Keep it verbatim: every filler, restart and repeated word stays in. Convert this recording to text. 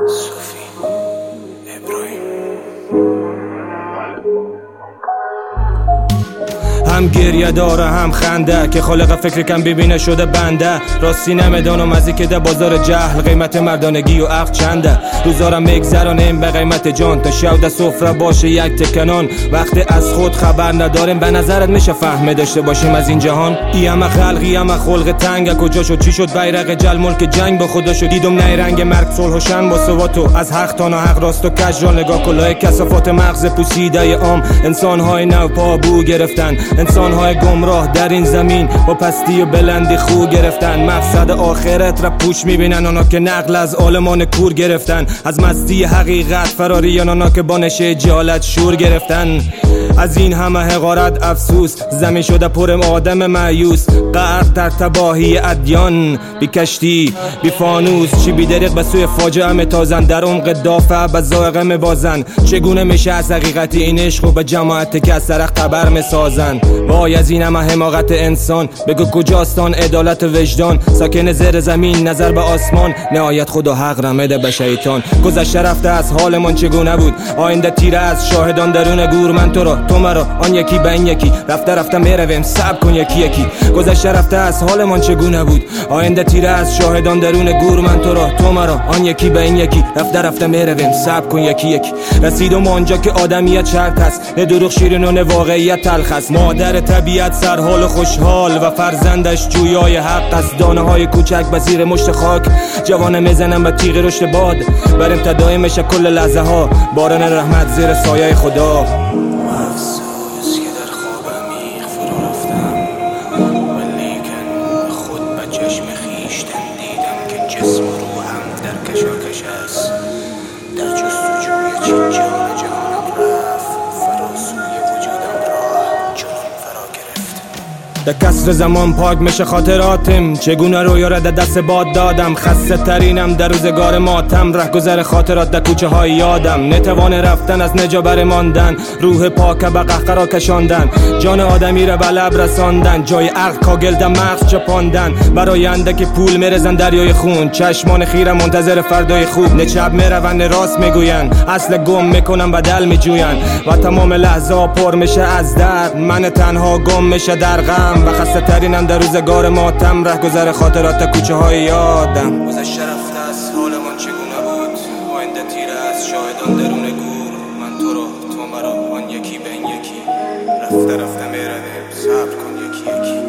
صوفی ابراهیم. هم گریه داره هم خنده که خالق فکر کم ببینه شده بنده. راستی نمیدانم از که ده بازار جهل قیمت مردانگی و عقل چنده. روزارم میگذرانیم به قیمت جان تا شود سفره باشه یک تکنان. وقتی از خود خبر نداریم به نظرت میشه فهمه داشته باشیم از این جهان؟ ای همه خلقی همه خلق تنگ کجا شد چی شد بیرق جل ملک جنگ با خدا شد. دیدم نیرنگ مرگ صلح و شن با ثباتو از حق تا ناحق راست و کج را نگاه کلاه کثافات مغز پوسیده عام. انسان‌های نو پا بو گرفتن، انسان‌های گمراه در این زمین با پستی و بلندی خو گرفتن. مقصد آخرت را پوش میبینن اونا که نقل از عالمان کور گرفتن. از مستی حقیقت فراریان اونا که با نشه جهالت شور گرفتن. از این همه حقارت افسوس زمین شده پر آدم مایوس. غرق در تباهی ادیان بی کشتی بی فانوس. چی بی دریق به سوی فاجعه میتازن در عمق دافع به ذائقه میبازن. چگونه میشه از حقیقت این عشق و به جماعت که از سرخ خبر میسازن؟ وای از این همه حماقت انسان بگو کجاستان عدالت وجدان؟ ساکن زیر زمین نظر به آسمان نهایت خدا حق را میده به شیطان. گذشته رفته از حالمان چگونه بود آینده تیره از شاهدان درون گور. من تو را تو مرا آن یکی به این یکی رفته رفته میرویم صبر کن یکی یکی. گذشته رفته از حالمان چگونه بود آینده تیره از شاهدان درون گور. من تو را تو مرا آن یکی به این یکی رفته رفته میرویم صبر کن یکی یکی. رسیدم آنجا که آدمیت شرط است نه دروغ شیرین و نه واقعیت تلخ است. مادر طبیعت سرحال و خوشحال و فرزندش جویای حق است. دانه های کوچک به زیر مشت خاک جوانه میزنم به تیغ رشد باد. بر امتدای میشه کل لحظه ها باران رحمت زیر سایه خدا. افسوس که در خواب عمیق فرو رفتم ولیکن خود به چشم خویشتن دیدم که جسم و روحم در کشاکش است. در جستجوی چین جهان جهانم رفت فراسوی وجودم راه جنون فرا گرفت. در کسر زمان پاک میشه خاطراتم چگونه رویا را در دست باد دادم. خسته ترینم در روزگار ماتم ره گذر خاطرات در کوچه های یادم. نتوان رفتن از نجا بر ماندن روح پاک به قهقرا کشاندن. جان آدمی را به لب رساندن جای عقل کاگل در مغز چپاندن. برای اندک پول میرزن دریای خون چشمان خیره منتظر فردای خوب. نه چپ میرون نه راست میگوین اصل گم میکنن بدل میجوین و تمام لحظه ها پر میشه از درد. من تنها گم میشه در غم و خسته ترینم در روزگار ماتم ره گذر خاطرات کوچه های یادم. گذشته رفته از حالمان چگونه بود آینده تیره از شاهدان درون گور. من تو را تو مرا آن یکی به این یکی رفته رفته میرویم صبر کن یکی یکی.